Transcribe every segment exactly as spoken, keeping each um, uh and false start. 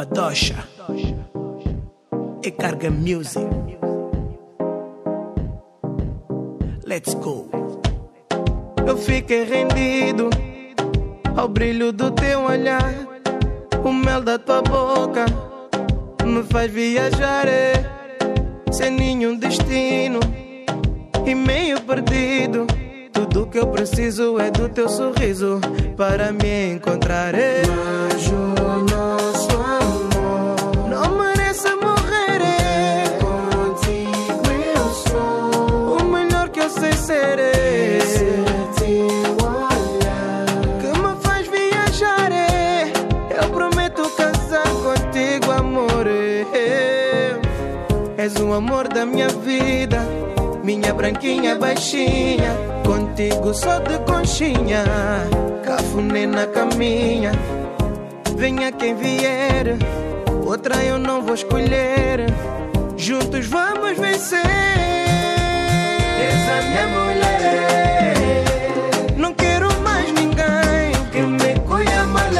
Padocha e Carga Music. Let's go. Eu fiquei rendido ao brilho do teu olhar, o mel da tua boca me faz viajar, é, sem nenhum destino e meio perdido. Tudo que eu preciso é do teu sorriso para me encontrar, é. Mas o nosso amor não merece morrer, é. Contigo eu sou o melhor que eu sei ser, é. Esse teu olhar que me faz viajar, é. Eu prometo casar contigo, amor, é. És o amor da minha vida, minha branquinha baixinha, contigo só de conchinha, cafuné na caminha. Venha quem vier, outra eu não vou escolher, juntos vamos vencer. És a minha mulher, não quero mais ninguém que me cuida mal.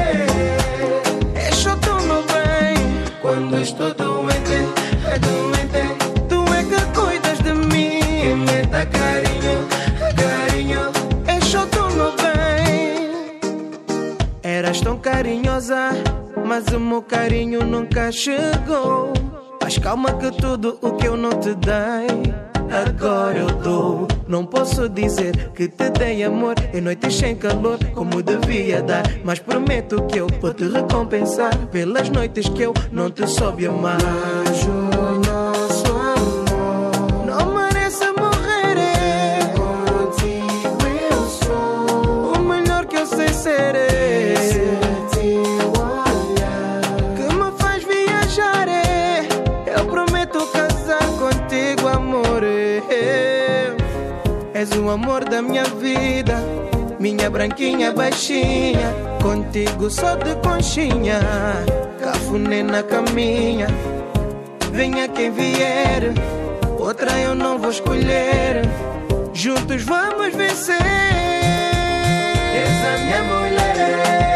É só tu, meu bem, quando estou doente, é doente. Tu é que cuidas de mim, que me dá carinho, carinho. É só tu, meu bem. Eras tão carinhosa, mas o meu carinho nunca chegou. Mas calma que tudo o que eu não te dei, agora eu dou. Não posso dizer que te dei amor em noites sem calor, como devia dar, mas prometo que eu vou te recompensar pelas noites que eu não te soube amar. Mas o nosso amor não merece morrer, é. Contigo eu sou o melhor que eu sei ser, é. Esse teu olhar que me faz viajar, é. Eu prometo casar contigo, amor, é. És o amor da minha vida, minha branquinha baixinha, contigo só de conchinha, cafuné na caminha. Venha quem vier, outra eu não vou escolher, juntos vamos vencer. És a minha mulher,